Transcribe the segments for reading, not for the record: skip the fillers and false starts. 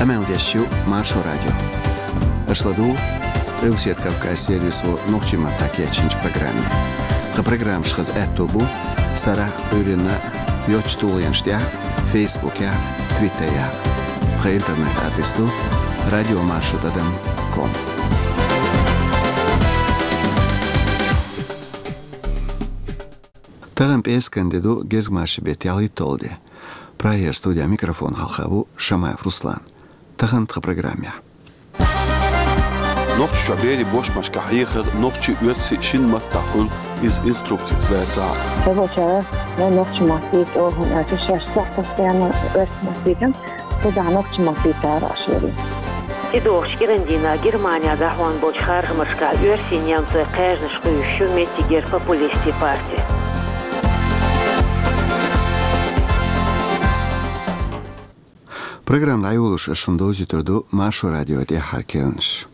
Амелдещу Маршо радио. Ашладу Рилсет Кавказ сервису Нохчима такечинч программе. Ха программ шхаз этобу Сара Урина Йочтулянштя Фейсбуке, Твиттере. Ха интернет адресу radiomarsho.com. Тагын пескендеду гезмаши бетяли толди. Проер студия микрофон халхаву Шамаев Руслан. Тагын тха программе. Нохчи шабери бошмаш кахихер нохчи үрси шинмат тахул из инструкций цвета. Сегодня нохчи масит орхун ачишаш сахтастяна өрсмаситен туда нохчи масита рашвери. Тидош Герандина Германия хон боч хархмашка үрси немцы кажнышку ещё метигер популисти партии. Программа Аюлуш Шундози Турду Маршо радио де Харкелнш.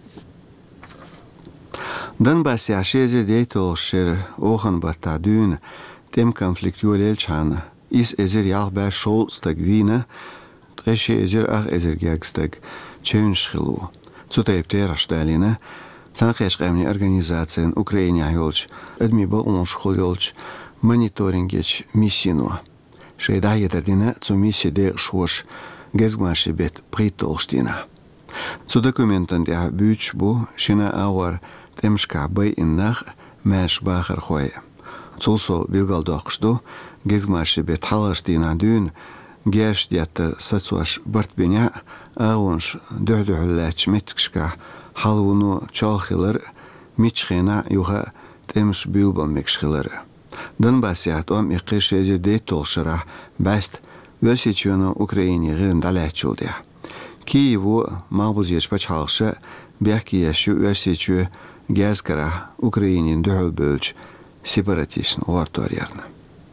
Донбасс яшезер дейтолшер охан бата дюн тем конфликт юрелчана из эзер ялбер шол стагвина треши эзер ах эзер гягстаг чөншхилу. Цутайптера шталина цанхешкамни организациен Украине юлч адмиба оншхул юлч мониторингеч миссину. Шейда едердина цу миссии де шош Gezgmashi bet pritolstina. Zu dokumenten der Bütschbu schina auer temschka bei in nach mesh bacher khoye. Zulso bilgaldoqshdu gezgmashi bet halastina dün gershdiater satsuash bartbenya aunsh duhduhlach metkshka halvunu chalkhiler michkhina yuha temsh bilbom mekshkhiler. Donbassiat om iqisheze de tolshara bast Весичуну Украине гырын далячулдя. Киеву мабузеш пачалша бяхкияшу весичу гязкара Украинин дөлбөлч сепаратишн орторярна.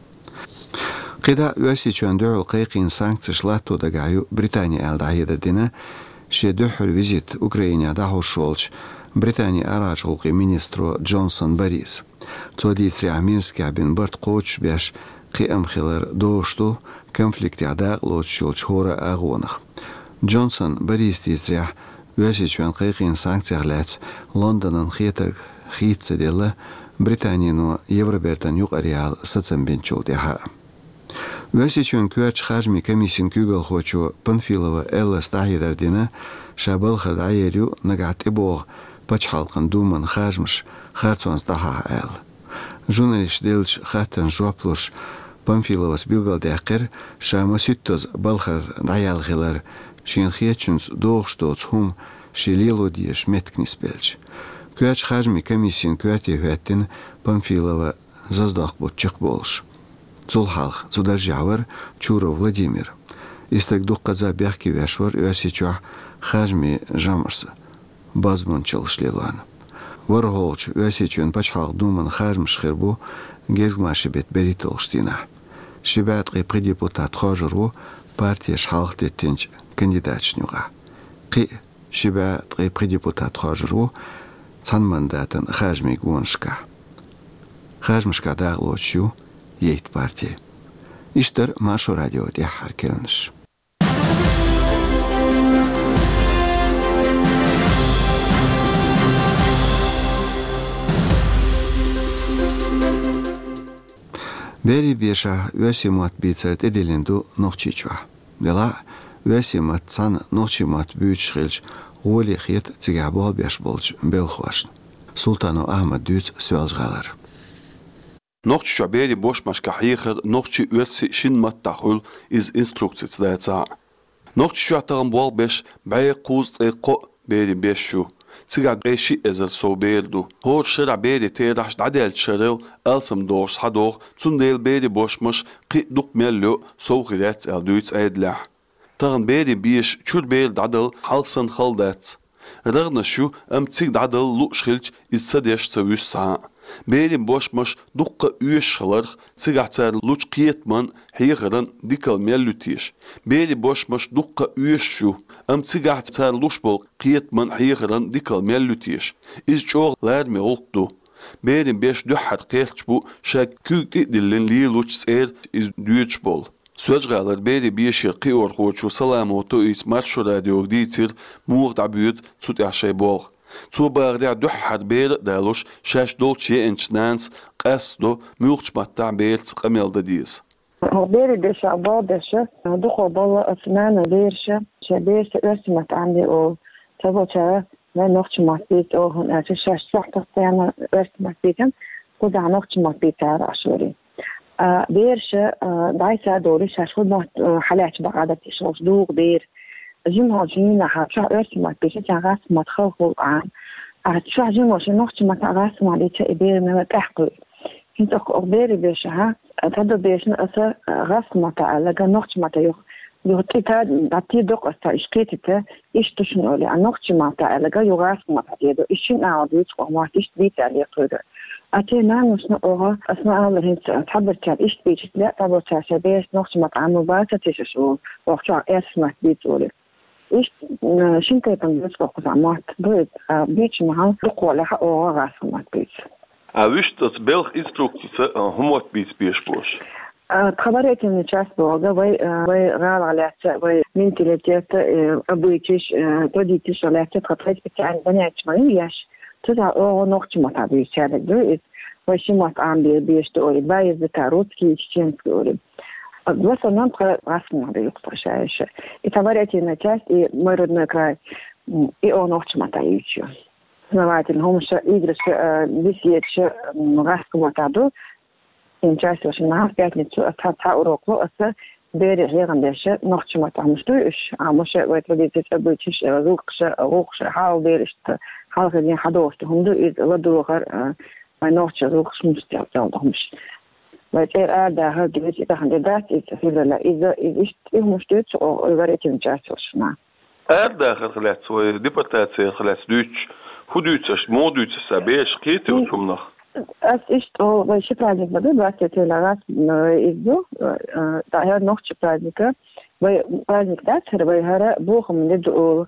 Қида весичун дөл қиқин санкциялар дагаю Британия алдайдадина ше дөхөр визит Украине дахошолч Британия арачулқи министру Джонсон Борис. Цодисря Минска бин барт коч бяш قيام خلال دوشتو конфликт عدا لوتشول شهورة أغونخ. جونسون بريستي تريح ويشيشوان قيقين سانكتيغلات لندن خيتر خيت سديلا بريطانيا يوروبرتان يقريال ستسن بنشول ديها. ويشيشوان كواتش خاجمي كميسين كوغل خوشو بنفيلوا إلا ستاهيدر دينا شابل خرد عيريو نقعت إبوغ باش حلقن دومن خاجمش خارتوان ستاها آل. Журналист Делч Хаттен Жоплуш Памфиловас Билгалдякер Шамасюттоз Балхар Даялхилар Шинхечунс Дохштоц Хум Шилилодиеш Меткниспельч. Куач Хажми комиссин Куати Хаттен Памфилова Заздахбот Чекболш. Цулхалх Цудажавар Чуро Владимир. Истек Духказа Бяхки Вешвар Юасичуа Хажми Жамарса Базмон Челшлилан. Ворголч весичун пачхал думан хажм шхербу гезгмаши бет беритолштина. Шибат қи депутат хожру партия шхалтетинч кандидатшнюга. Қи шибат қи депутат хожру цан мандатын хажми гоншка. Хажмшка даглочу ейт партия. Иштер Маршо радио де Харкелнш. Бери беша үесимат бицерт эделенду нохчичуа. Дела үесимат цан нохчимат бүйчхилж голи хет цигабол беш болч белхвашн. Султану Ахмад дүйц сөалжгалар. Нохчичуа бери бошмаш кахихер нохчи үеси шинмат тахул из инструкций цвета. Нохчичуа таган бол беш бай куз эко бери бешу. Ciga greši ezel so beldu. Hor shira beri terash dadel shiril elsam dosh hador tsundel beri boshmush qi duk mellu so giret elduits eidla. Tagan beri bish chur bel dadel halsan khaldat. Ragna shu cig dadel lu shilch is sadesh tawussa. Beri boshmush dukka üyesh khalar cigatar luch qietman higeran dikal mellutish. Beri boshmush dukka üyesh shu cigatar lushbol qietman higeran dikal mellutish. Is chog lermi oldu. Beri besh duhat qelch bu shak kügti dillin li luch ser is düchbol. سوجغالت بيري بيشير قيور خوشو سلامو تو إيس مارشو راديو ديتير موغ دعبيوت تسوت عشي بولغ تو باغدع دوحاد بير دالوش شاش دولتشي انش نانس قاسدو موغش متع بير تقميل داديز هو بيري بيشا بابشا دخو بالله أثنان بيرشا شبيرش أرسمت عندي أو تبوشا لا نوختش ماتبيت أو هن شاش سحت السيانة أرسمت بيتن قدع نوختش ماتبيت عشوري بيرشا دايسا دوري شاش خد حالات بقادة تشوش دوغ بير جيمها جينا حاشا أرسمت بيشا جاغاس متخوخو عام شو جيموش نوختش متغاس ماليتا إبير ممت أحقل هنت أخباري بيشها تدو بيشنا أسا غاس متا لغا نوختش متا يغطي تاد داتي دوق أستا إشكيتتا إشتشنو لي نوختش متا لغا يغاس متا ديدو إشين أعود يتقو مات إشت بيت علي قيدو أتي نانوس نقوها أسماء الله هنت تحبر تاد إشت بيشت لا تابو تاسا بيش نوختش متا عمو باسا تيششو وقتها إسمات بيتولي إيش شنكي تنجز وقت عمات بيتش مها دقوا لها أو غاس مات بيتش Wist dat Belg instructie homot bits biespoos. تخبرت إن شاس بوجا وي غال على وي من تلاتة أبويتش توديتش على تقطعت بتاعن بنات مايش تدا أو نقطة ما تعبير شارع دوت وشي ما تعمل بيش تقولي بايز بتاروت كي يشين تقولي بس أنا نبغى رسمي هذا يقطع شاش تخبرت إن شاس مرد نكراي أو نقطة ما تعيش نوعات إنهم يدرس بيسيتش غاسكم وتعدو إن جالس وشنا عارف يعني تها أوروكلو أصلا بيري غير عندش نقطش ما تعمشتوش عمش ويتودي تتبوتش روقش حاول بيرش حاول غير حدوش هم دو إذ ودو غير ما نقطش روقش مستعجلهمش ويتير هذا هذا إذا خندات إذا إيش مشتوش أو غيرت إن جالس وشنا هذا خلاص وديبتات خلاص دوتش Hoe Duitsers, more Duitsers hebben gekeken of zondag? Es ist auch, weil ich Prazdnik буду 23 раз иду, daher noch праздника, weil праздник дальше, weil هذا بوخم ندو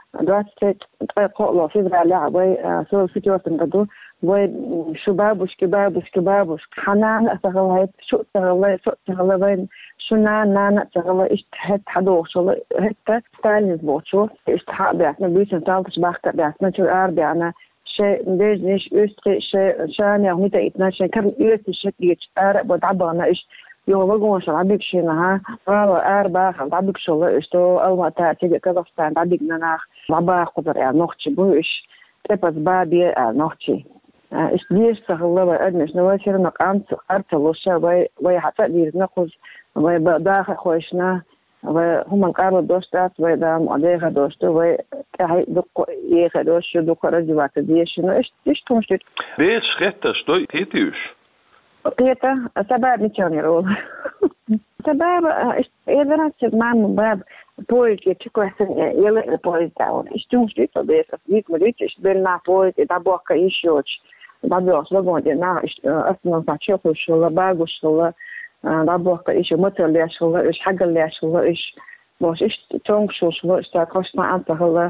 23 قلة فيفراليا, weil so situation قدو, weil شبابوش حنان أتغلى شو تغلى وين شنا نانا تغلى إشتهت حدوش ولا هتا ستايل بوتشو إشتهاء بيعتنا بيسن تالتش باختة بيعتنا شو بيعنا شيء نديش أستري شيء شان يعني تأتنا شيء كم أستري شيء بود عبرنا إيش يوم شو عبيك شينها والله باخ عبيك شو إشتو أول ما تأتي كذا عبيك ناخ عباخ قدر يعني نختي بوش تبص بابي نختي إيش ليش تغلى وأدنش نواشر نقامت أرتلوشة ويحتاج نقص ويداخل خوشنا وهم قالوا دوستات ويدام عليها دوستو وكهي دق يخدوش دق رجوات ديشنو إيش تمشي بيش خطة شتوي تيتيوش قيتا سباب ميتوني رول سباب إذا نسيت معنا باب بويك يتشكو حسن يلا البويك داون إيش تمشي تبيس فيك مريت إيش بيلنا بويك دابوكا إيشوش دابوكا لقون دينا أصلا فاتشوفو شولا باغو شولا دابوكا إيش متر شولا إيش حاجة اللي شولا إيش باش إيش تونغشو شولا إيش تاكوشنا أنت هلا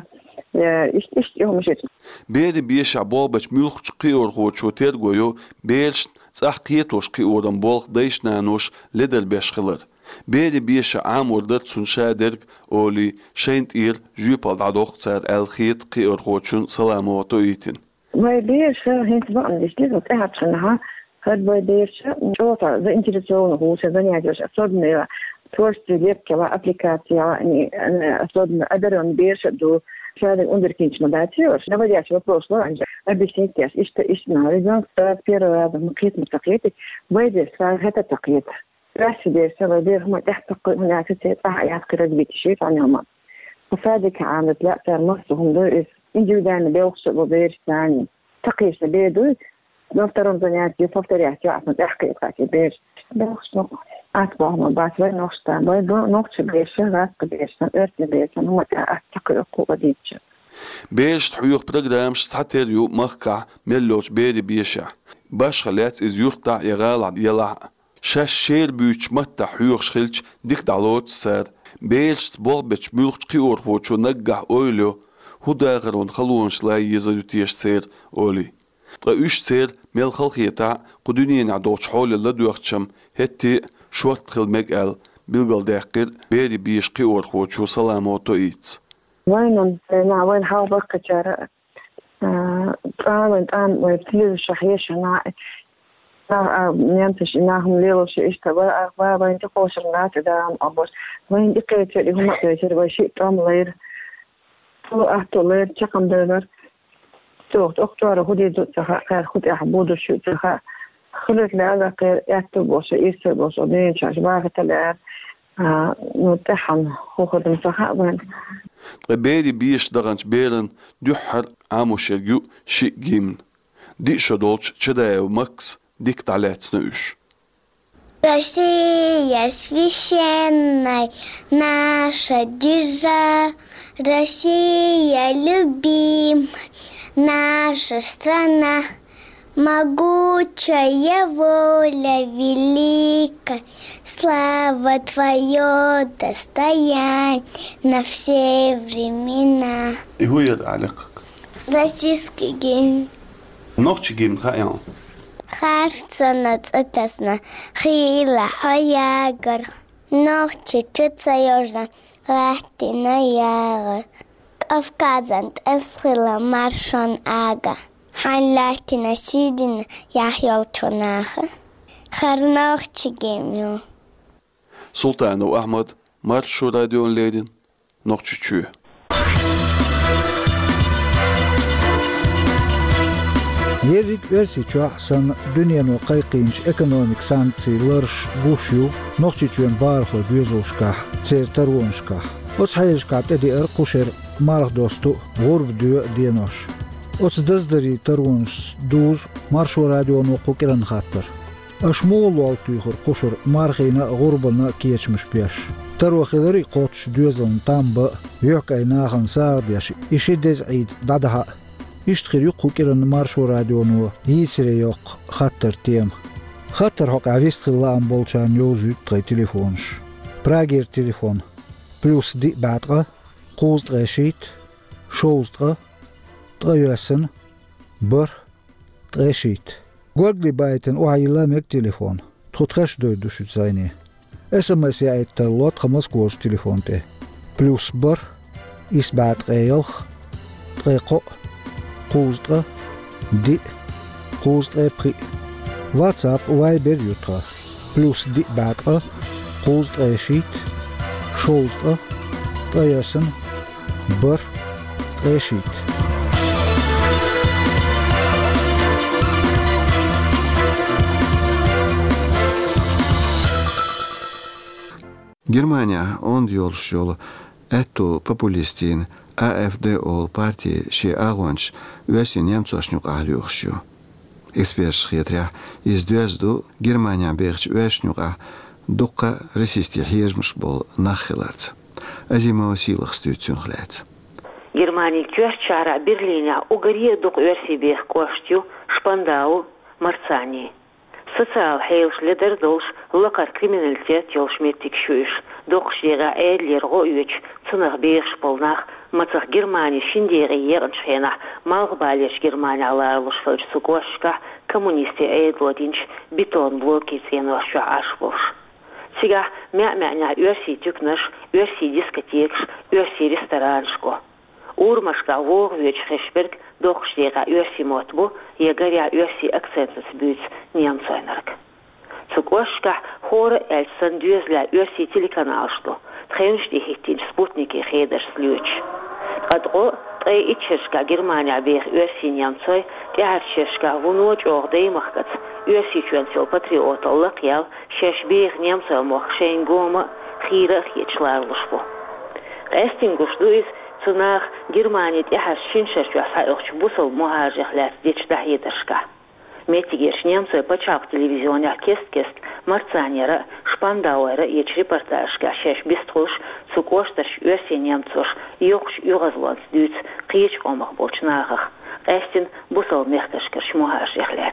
إيش يوم مشيت بيري بيش عبالبش ملخ قيور خوشو تيرغويو بيرش تحقيتوش قيورن بولخ ديش نانوش لدل بيش خلر بيري بيش عامور درتسون شادرق أولي شينت إير جيبال دادوخ تسار الخيط قيور خوشون سلاموتو إيتين ما بيش هنت بقى مش لازم تقعد شنها هاد ما بيش جوتا زي انترنسيون هو سبني عجوش أصدنا تورست جيب كلا أبليكاتيا يعني أنا أصدنا أدرون بيش دو شادر underkindje naar buiten. Dat was juist wel proosloos. Dat betekent dat is nou dan per مقيت متقيت ويدرس هذا التقييد. راس يدرس ويدير هم تحت هنا تسيط حياة قرد بيتشيط عنهم. وفادك عامل لا فرمسهم دول إنجودان بيوصل وبيرش ثاني تقيس بيدو نفترض زنيات يفكر يحكي تحقيق بيرش بيوصل أتبعهم بعد وين نقطة وين نقطة بيش راس بيش نقطة بيش هم تحقيق قواديتش بيش تحيوق برنامج حتى يو مقع ملوش بيري بيشع باش خلات إز يقطع يغال يلع شاش شير بيوش متى حيوق شخلش ديك دعلوت سار بيش بول بيش ملوش قيور وشو نقع أوليو هو داغرون خلون شلاي يزدو تيش سير أولي رأيش سير ميل خلقيتا قدونين عدوش حول اللدوخشم هتي شوات خل مقال bilgal däqqir beri biiş qiorxoçu salamoto its. وين وين حاول بقى طبعا ويبتلي شحيش أنا نيمتش إنهم ليلو شيء إشتبه وين تقوش الناس دام أبوش وين دقيقة اللي هم يجري وشيء طعم غير تو أحتو غير تقم دلر توقت أختار خدي دوت خير خدي أحبود شو تخا خلت لهذا غير أحتو بوش إيسر بوش أبين شاش باقي تلعب نتحن خوخد مسخاء وين بيري بيش دغنش بيرن دحر عامو شرجو شيء جيمن دي شدولش чедаю Макс дик талец нуш. Россия священная, наша держава, Россия любимая, наша страна, могучая воля великая, слава твое достояние на все времена. И هو يتعلق Российский гимн. نوخش جيمن خايان. Харцана цатасна, хила хаягар, ночи чуцаёжна, латина ягар. Кавказант эсхила маршон ага, хан латина сидина яхьол чунаха. Харнохчи гимну. Султану Ахмад, маршу радион ледин, нохчи чу. Yerik versiçu ahsan dünyanın qayqinç ekonomik sanksiyalar guşu noqçiçuen barxo büyüzulşka çertarwonşka oç hayışka dedi quşer marx dostu gurb diyor diyenoş oç dazdari tarwonş duz marşu radyonu qokiran xattır aşmol altıyxır quşur marxina gurbana keçmiş beş tarwaxidari qoç düzün tamba yoqaynaxan sağdiyaş işidez eid dadaha İştxir yuqu kiran marşu radyonu yisire yok xattır tiyem. Xattır hoq avistxillaan bolçan yozut tray telefonş. Pragir telefon. Plus di batqa, qozdra shit, shozdra, trayösen, bır, trashit. Gorgli bayten uaylamek telefon. Trotresh doyduşut zayni. SMS ya ettar lot xamas gorş telefonte. Plus bır, isbat reyalx, trayqo, qozdra, di, qozdra pri. WhatsApp Viber yutra. Plus di batra, qozdra shit, shozdra, trayösen, bır, trashit. Германия он yolş yolu ettu populistin AfD ol parti şi ağınç üyesin yemçoşnuk alıyorşu. Ekspert şiyetre izdüzdu Germania berç üyeşnuqa dukka resisti hiermiş bol nakhilart. Azimo silix stütsün xlat. Германия чара Берлине угорье дук версибех коштю Шпандау Марцани. Социал хейлш ледер долш локар криминалитет йолшметтик шуиш докшдера эдлер гоюч цунах бех шполнах мацах Германия шиндери ерншхена малгбалеш Германия ларлуш фольш сукошка коммунисти эдлодинч бетон блоки ценоша ашбош. Сега мя юрси тюкнаш, юрси дискотекш, юрси рестораншко. Урмашка вогвич хешберг докшдера юрси мотбу егаря юрси акцентс бюц немцойнарк. Цукошка хора эльсан дюзля юрси телеканалшто. Тхеншти хиттин спутники хедер слюч. Адго трей ичешка Германия бех юрси немцой, тяхшешка вуноч ордей махкац. Юрси чуэнсел патриот аллакял, шеш бех немцой мохшейн гома хира хичларлушбу. Эстингуш дуиз цунах Германия тяхаш шиншеш юасайохч бусал мухажихлят дич дахидершка. Метигеш немцой почав телевизионя кест марцанера Шпандауэра еч репортажка шеш биструш цукошташ юрси немцош йохш югазланс дюц қич омах болчнахах. Эстин бусал мехташкерш мухажихлят.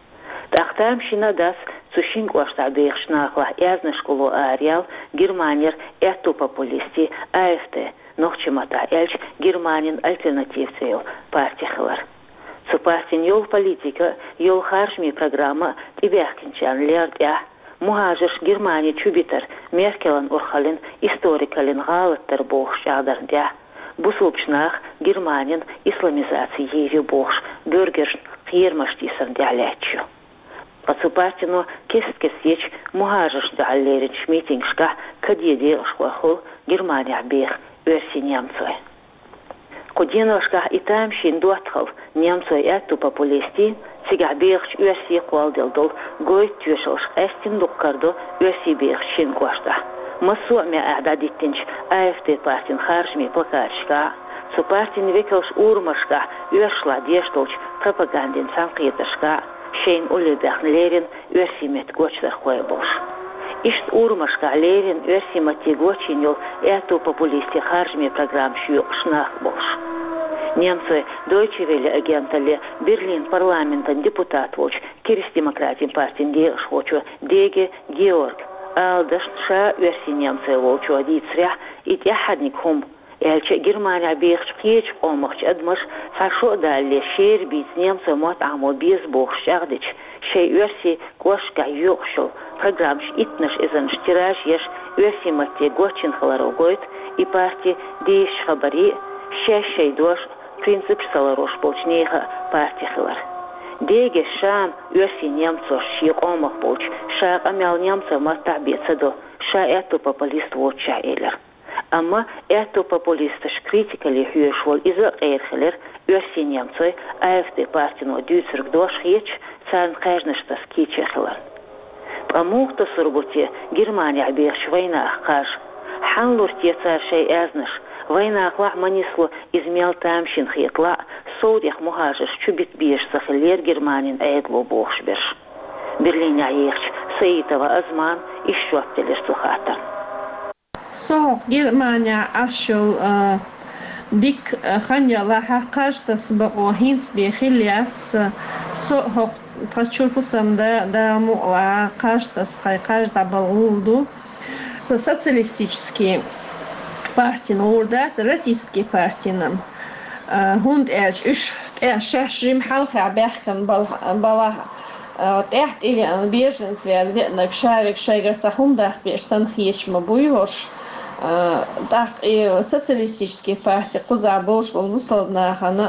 Тахтам шинадас цушин кошта бейхшнахла язнышкулу ариал Германер эту популисти AfD нохчимата эльч Германин альтернативцейл партихлар. Цупастин йол политика, йол харшми программа тибяхкинчан лердя muhajir Germaniya çübiter Merkel'in urhalin historikalin galıttır boğuş çağdarında. Bu subçnaq Germaniyan islamizasiyeyi boğuş bölger qiyirmaştıysan diyalətçü. Qatsı partino kes-kes muhajir dağlerin şmitingşqa kadiyedi ışqoğul Germaniya beğ örsi Nemcoy. Qudinoşqa itamşin duatqal Nemcoy əttu populistin Siga beğç örsi qaldildil goyt tüşülş estin duqqardu örsi beğçin qoşda. Масу me a'dadittinch AFD partin xarjmi plakatchka su partin vekelsh urmashka örsla deshtolch propagandin sanqitashka shein ulebekh lerin örsimet gochlar qoybolsh isht urmashka lerin örsimati gochinil eto populisti xarjmi program shu shnaq bolsh Немцы Deutsche Welle agentali Berlin parlamentin deputat bolch Kirist Demokratin partinde shvochu Dege Georg Aldast şa örsi Nemcoy bolchu aditsrah itihadnikhum elçe Germaniya beğç qiç olmaqç admış saşo dalle şer bit Nemcoy mat amo biz boğşagdich şey örsi qoşqa yoqşul programş itnash izan shtiraj yesh örsi matye gochin xalarogoyt и parti deyish xabari şey dosh принцип salarosh bolchneha parti xalar Dege şam örsi Nemcoy şiq olmaq bolch şaq amyal Nemcoy matabetsado şa eto populist vocha eler Amma eto populist kritikali hüyüşwol iza qeyrxeler örsi Nemcoy AFD partino dütsürk dosh hiç sarn qajnashtas kichexelar Pramuqta surbuti Germaniya beğç vayna qash hanlur tetsar şey aznish Война клах манисло измел тамшин хитла соудих мухажиш чубит биш сахлер Германин айдло бохшбеш. Берлин аехч Саитова Азман ищуаттелеш сухата. Соқ Германия ашул дик ханьяла хақаштас бағо хинц бехилиац соқ тачурпусамда да мула қаштас қайқажда балуду социалистический партин ордас российский партинам хунд элч үш шашрим халха бахкан бала тахт или беженцвел ветнак шарик шайгарса хундах бешсан хичма буйош так и социалистический партия куза бош бол мусална хана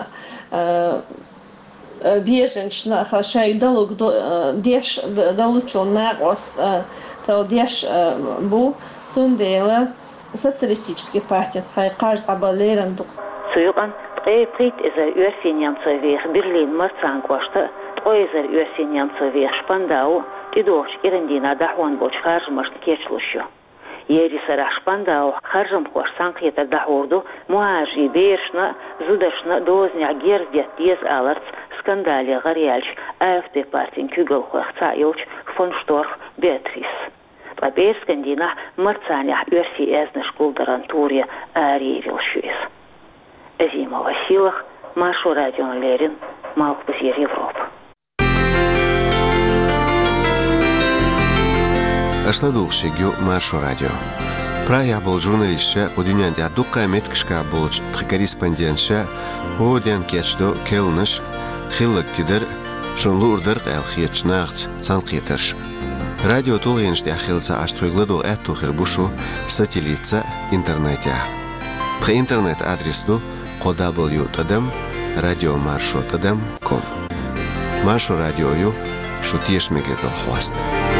беженчна хашай далук деш далучонна ост то деш бу сундела социалистический партия хайқаж абалеран дуq Suyuqan qeyqit ezer örsi Nemcoy veğ Berlin marsan qoşta qoyzer örsi Nemcoy veğ Spandau tidosh irindina dahwan bolch xarjmash keçlushu Yeri sarah Spandau xarjam qoş sanqyeta dahurdu muaji beşna zudashna doznya gerdia tez alarts skandali g'aryalch AFD partin kügel qoqsa yoch von Storch Beatrice Скандина марцаня örsi eznish kuldaran Turya ariyel şüyes. Azima Vasilah, Marsho radyolerin Malkbuzir Европа. Ашладухшигю Marsho радио. Прая бол журналистша одинянда дуқqa меткшка болч корреспондентша оден кечдо келниш хиллактидер шунлурдер qalxiyachnacht sanqietersh. Радио толгенште ахилса аштойгладо эту хербушу сателлитса интернете. При интернет адресу www.radiomarsho.com Marsho радиою шутешмеге долхваст.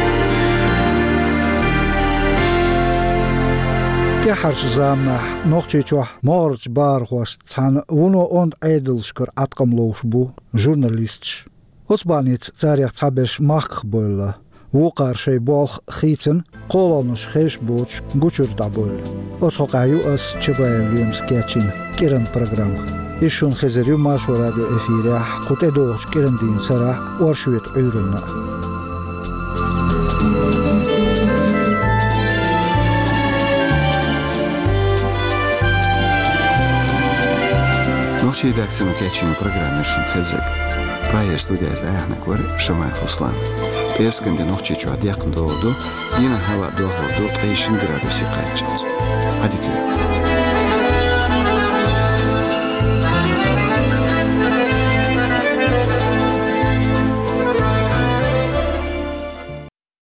Кехарш замна нохчичо морч бархваст цан уно онд айдлшкер атқамлоушбу журналистш. Оцбаниц царях цабеш махх бойла. وقار شي بالخ خيتن قولانش خيش بوچ گوچور دابول اوسوقايو اس چبايليمس كيچين كيرن программа ишун خزريو Marsho радио эфире قوتدوچ كيرن دين سرا ورشويت уйрунна Нохчи редакцияны кечин программе шун хезек Прая студия заяхнак вар Шамай Хуслан Песканде нохчи чуад якын доуду, дина хава доуду 30 градуси қайчац. Адики.